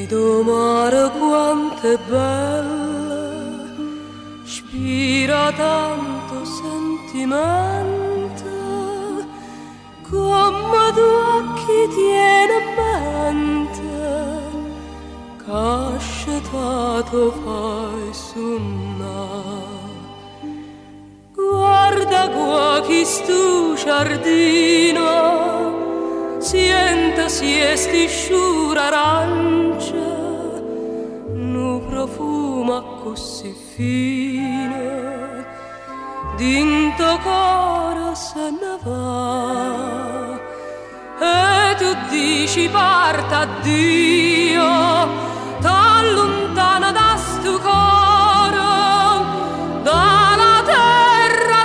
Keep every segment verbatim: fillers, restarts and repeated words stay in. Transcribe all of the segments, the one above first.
Vedo mare quanto è bella, spira tanto sentimento, come tu occhi tieni in mente, cascetato fai suonare. Guarda qua chi stu giardino, sienta siesti sciura arancia, nu profuma così fine, dinto cora se ne va. E tu dici parta addio, t'allontana da stu coro, dalla terra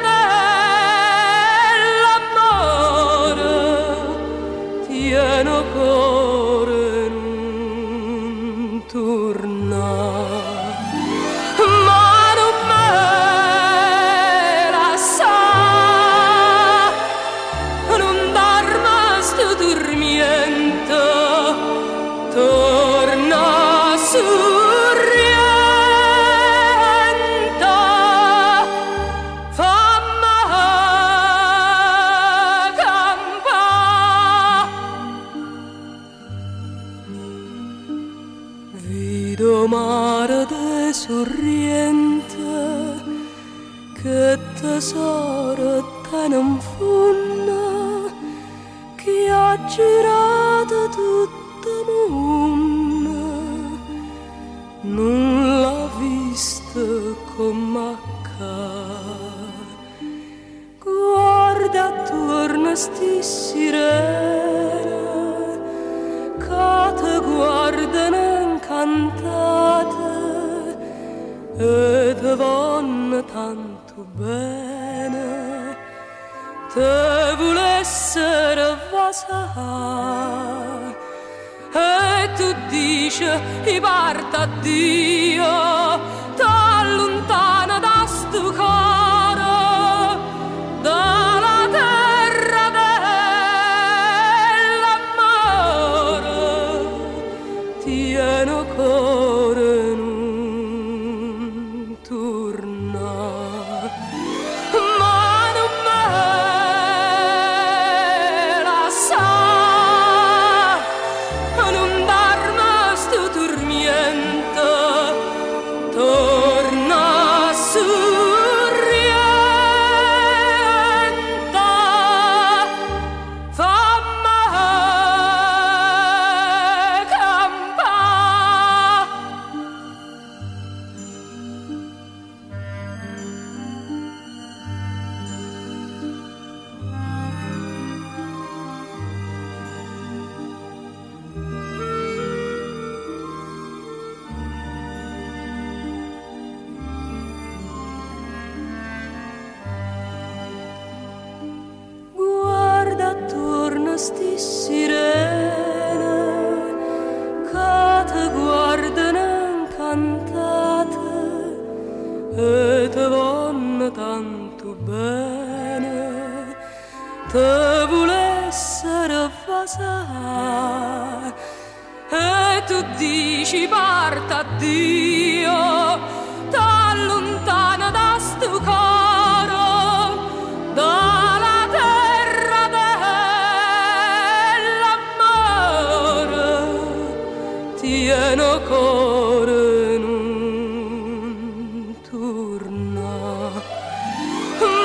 dell'amore, pieno cuore non torna. Ma non me la sa, non darmi sto dormiento, torna sorrienta, fammi campare. Vedo mare de sorriente, che tesoro te non funna, che ha girato tutto il mondo, non l'ha visto come accade. Guarda attorno sti sirene, che te guardano incantate e te vanno tanto bene, te volessero vasare. E tu dici i parta addio, t'allontana da sto coro, dalla terra dell'amore, tieno cuore non torna. Ma non me la sa, non darmi sto dormiento, torna sorrienta, fammi campare. Guarda attorno sti sirene, che te guardano incantate e te vanno tanto bene, te volessero vasare. E tu dici parta addio, t'allontana da sto coro, dalla terra dell'amore, tieno cuore non torna.